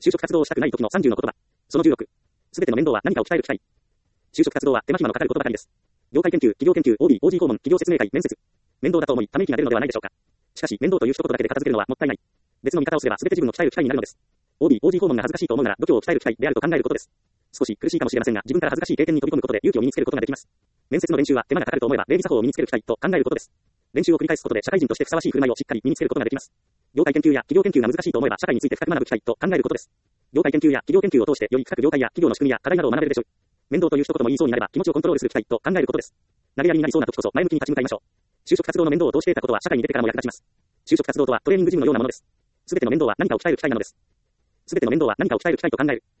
就職活動をしたくない時の30の言葉。その16。すべての面倒は何かを鍛える機会。就職活動は手間暇のかかることばかりです。業界研究、企業研究、OB、OG 訪問、企業説明会、面接。面倒だと思い、ため息が出るのではないでしょうか。しかし、面倒という一言だけで片付けるのはもったいない。別の見方をすれば全て自分を鍛える機会になるのです。OB、OG 訪問が恥ずかしいと思うなら、度胸を鍛える機会であると考えることです。少し苦しいかもしれませんが、自分から恥ずかしい経験に飛び込むことで勇気を身につけることができます。面接の練習は手間がかかると思えば、礼儀作法を身につける機会と考えることです。練習を繰り返すことで社会人としてふさわしい振る舞いをしっかり身につけることができます。業界研究や企業研究が難しいと思えば、社会について深く学ぶ機会と考えることです。業界研究や企業研究を通してより深く業界や企業の仕組みや課題などを学べるでしょう。面倒という一言も言いそうになれば、気持ちをコントロールする機会と考えることです。投げやりになりそうな時こそ前向きに立ち向かいましょう。就職活動の面倒を通して得たことは社会に出てからも役立ちます。就職活動とはトレーニングジムのようなものです。すべての面倒は何かを鍛える機会なのです。すべての面倒は何かを鍛える機会と考える。